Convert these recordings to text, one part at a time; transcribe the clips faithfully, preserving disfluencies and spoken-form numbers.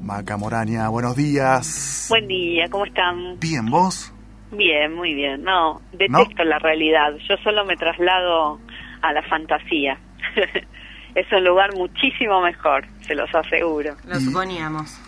Maca Moraña, buenos días. Buen día, ¿cómo están? Bien, ¿vos? Bien, muy bien. No, detesto ¿No? la realidad. Yo solo me traslado a la fantasía. Es un lugar muchísimo mejor, se los aseguro. Lo suponíamos.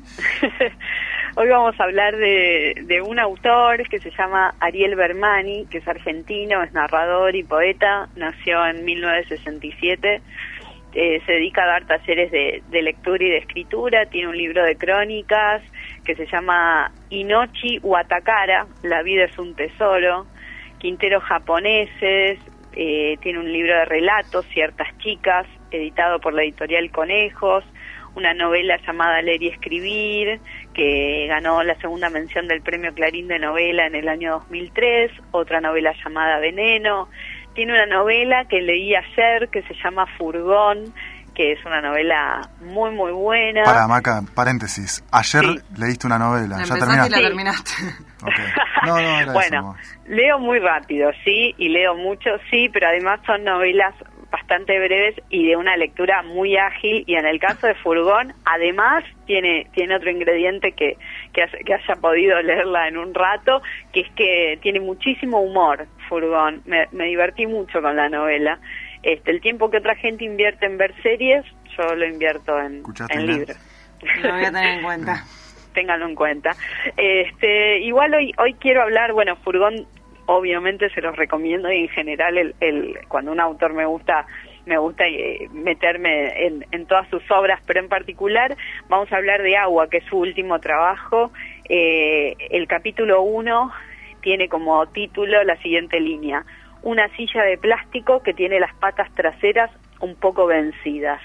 Hoy vamos a hablar de, de un autor que se llama Ariel Bermani, que es argentino, es narrador y poeta, nació en mil novecientos sesenta y siete, eh, se dedica a dar talleres de, de lectura y de escritura, tiene un libro de crónicas que se llama Inochi Watakara, La vida es un tesoro, Quinteros japoneses, eh, tiene un libro de relatos, Ciertas chicas, editado por la editorial Conejos, una novela llamada Leer y Escribir, que ganó la segunda mención del Premio Clarín de Novela en el año dos mil tres, otra novela llamada Veneno, tiene una novela que leí ayer que se llama Furgón, que es una novela muy muy buena. Para, Maca, paréntesis, ayer sí. leíste una novela, la ¿ya terminaste? Y la terminaste. Okay. No, no, era bueno, eso, leo muy rápido, sí, y leo mucho, sí, pero además son novelas bastante breves y de una lectura muy ágil, y en el caso de Furgón además tiene tiene otro ingrediente que que, hace, que haya podido leerla en un rato, que es que tiene muchísimo humor. Furgón, me, me divertí mucho con la novela. Este, el tiempo que otra gente invierte en ver series, yo lo invierto en, en libros. Lo voy a tener en cuenta. Ténganlo en cuenta. Este, igual hoy hoy quiero hablar, bueno, Furgón obviamente se los recomiendo, y en general el, el cuando un autor me gusta me gusta eh, meterme en, en todas sus obras, pero en particular vamos a hablar de Agua, que es su último trabajo. Eh, el capítulo uno tiene como título la siguiente línea: una silla de plástico que tiene las patas traseras un poco vencidas.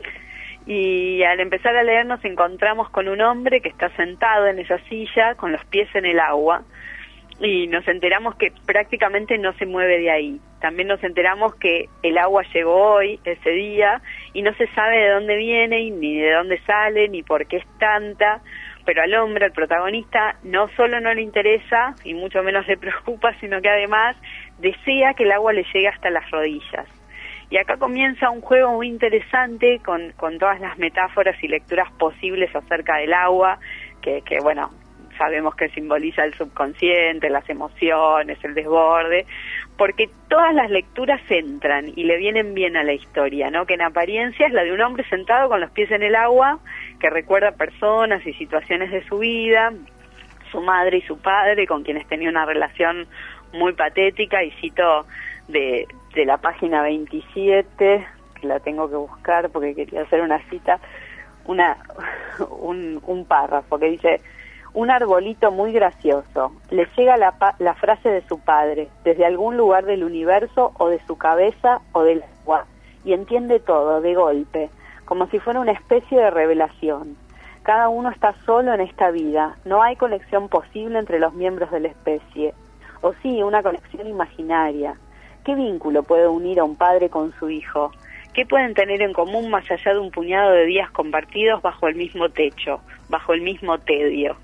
Y al empezar a leer nos encontramos con un hombre que está sentado en esa silla con los pies en el agua, y nos enteramos que prácticamente no se mueve de ahí. También nos enteramos que el agua llegó hoy, ese día, y no se sabe de dónde viene, ni de dónde sale, ni por qué es tanta, pero al hombre, al protagonista, no solo no le interesa, y mucho menos le preocupa, sino que además desea que el agua le llegue hasta las rodillas. Y acá comienza un juego muy interesante con, con todas las metáforas y lecturas posibles acerca del agua, que, que bueno, sabemos que simboliza el subconsciente, las emociones, el desborde, porque todas las lecturas entran y le vienen bien a la historia, ¿no? Que en apariencia es la de un hombre sentado con los pies en el agua, que recuerda personas y situaciones de su vida, su madre y su padre, con quienes tenía una relación muy patética, y cito de, de la página veintisiete, que la tengo que buscar porque quería hacer una cita, una un, un párrafo que dice: un arbolito muy gracioso, le llega la, la frase de su padre, desde algún lugar del universo, o de su cabeza, o del agua, y entiende todo, de golpe, como si fuera una especie de revelación. Cada uno está solo en esta vida, no hay conexión posible entre los miembros de la especie, o sí, una conexión imaginaria. ¿Qué vínculo puede unir a un padre con su hijo? ¿Qué pueden tener en común más allá de un puñado de días compartidos bajo el mismo techo, bajo el mismo tedio?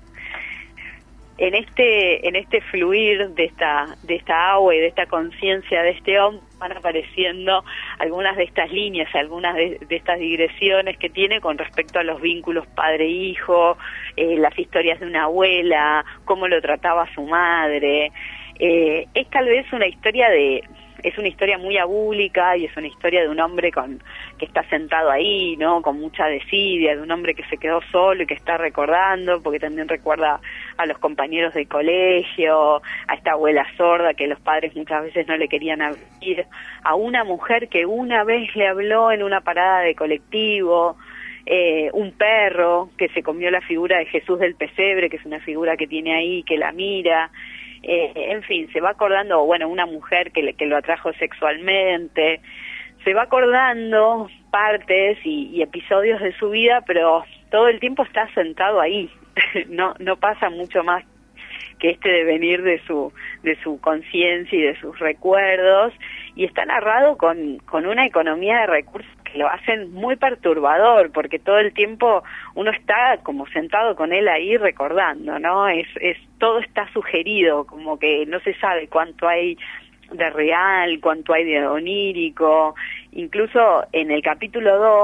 En este en este fluir de esta de esta agua y de esta conciencia de este hombre van apareciendo algunas de estas líneas, algunas de, de estas digresiones que tiene con respecto a los vínculos padre-hijo, eh, las historias de una abuela, cómo lo trataba su madre. Eh, es tal vez una historia de es una historia muy abúlica, y es una historia de un hombre con que está sentado ahí, ¿no? Con mucha desidia, de un hombre que se quedó solo y que está recordando, porque también recuerda a los compañeros del colegio, a esta abuela sorda que los padres muchas veces no le querían abrir, a una mujer que una vez le habló en una parada de colectivo, eh, un perro que se comió la figura de Jesús del pesebre, que es una figura que tiene ahí, que la mira. Eh, en fin, se va acordando, bueno, una mujer que, le, que lo atrajo sexualmente, se va acordando partes y, y episodios de su vida, pero todo el tiempo está sentado ahí, no no pasa mucho más que este devenir de su de su conciencia y de sus recuerdos, y está narrado con, con una economía de recursos que lo hacen muy perturbador, porque todo el tiempo uno está como sentado con él ahí recordando, ¿no? Es, es todo está sugerido, como que no se sabe cuánto hay de real, cuánto hay de onírico. Incluso en el capítulo dos,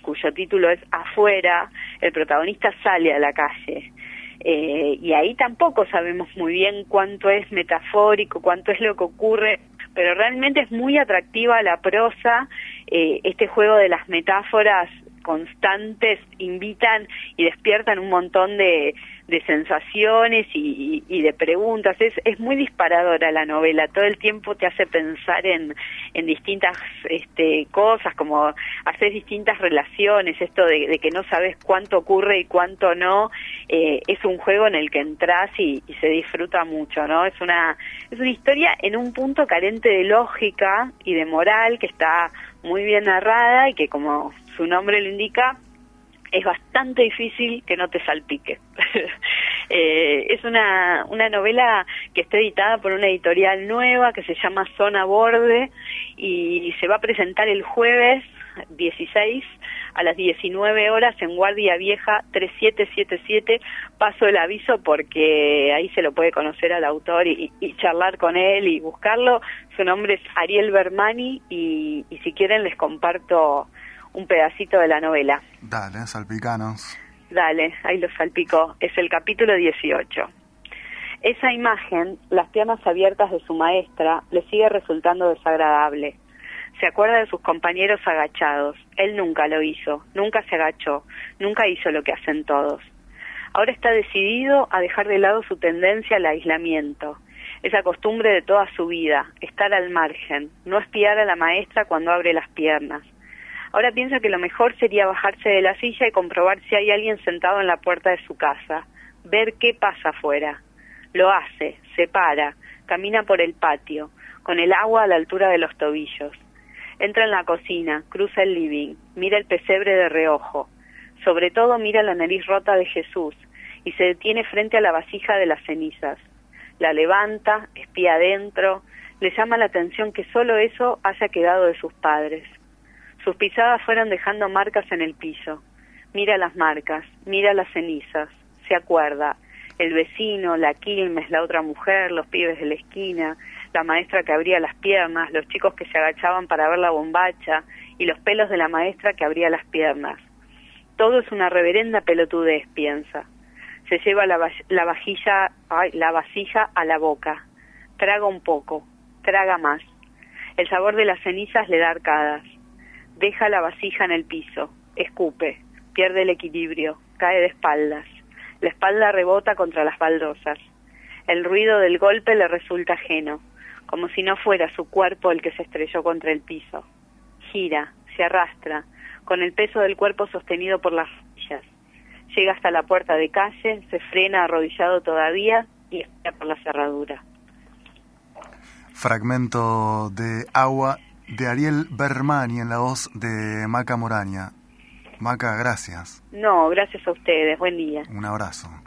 cuyo título es Afuera, el protagonista sale a la calle. Eh, y ahí tampoco sabemos muy bien cuánto es metafórico, cuánto es lo que ocurre, pero realmente es muy atractiva la prosa, eh, este juego de las metáforas constantes invitan y despiertan un montón de, de sensaciones y, y, y de preguntas. Es, es muy disparadora la novela, todo el tiempo te hace pensar en, en distintas este, cosas, como hacer distintas relaciones, esto de, de que no sabes cuánto ocurre y cuánto no, eh, es un juego en el que entras y, y se disfruta mucho, ¿no? Es una, es una historia en un punto carente de lógica y de moral, que está muy bien narrada y que, como su nombre lo indica, es bastante difícil que no te salpique. eh, es una, una novela que está editada por una editorial nueva que se llama Zona Borde y se va a presentar el jueves dieciséis a las diecinueve horas en Guardia Vieja tres siete siete siete. Paso el aviso porque ahí se lo puede conocer al autor y, y charlar con él y buscarlo. Su nombre es Ariel Bermani y, y si quieren les comparto un pedacito de la novela. Dale, salpicanos. Dale, ahí lo salpicó. Es el capítulo dieciocho. Esa imagen, las piernas abiertas de su maestra, le sigue resultando desagradable. Se acuerda de sus compañeros agachados. Él nunca lo hizo, nunca se agachó, nunca hizo lo que hacen todos. Ahora está decidido a dejar de lado su tendencia al aislamiento, esa costumbre de toda su vida, estar al margen, no espiar a la maestra cuando abre las piernas. Ahora piensa que lo mejor sería bajarse de la silla y comprobar si hay alguien sentado en la puerta de su casa, ver qué pasa afuera. Lo hace, se para, camina por el patio, con el agua a la altura de los tobillos. Entra en la cocina, cruza el living, mira el pesebre de reojo. Sobre todo mira la nariz rota de Jesús y se detiene frente a la vasija de las cenizas. La levanta, espía adentro, le llama la atención que solo eso haya quedado de sus padres. Sus pisadas fueron dejando marcas en el piso. Mira las marcas, mira las cenizas, se acuerda. El vecino, la Quilmes, la otra mujer, los pibes de la esquina, la maestra que abría las piernas, los chicos que se agachaban para ver la bombacha y los pelos de la maestra que abría las piernas. Todo es una reverenda pelotudez, piensa. Se lleva la, va- la vajilla, ay, la vasija a la boca. Traga un poco, traga más. El sabor de las cenizas le da arcadas. Deja la vasija en el piso, escupe, pierde el equilibrio, cae de espaldas. La espalda rebota contra las baldosas. El ruido del golpe le resulta ajeno, como si no fuera su cuerpo el que se estrelló contra el piso. Gira, se arrastra, con el peso del cuerpo sostenido por las rodillas. Llega hasta la puerta de calle, se frena arrodillado todavía y espera por la cerradura. Fragmento de Agua de Ariel Bermani en la voz de Maca Moraña. Maca, gracias. No, gracias a ustedes. Buen día. Un abrazo.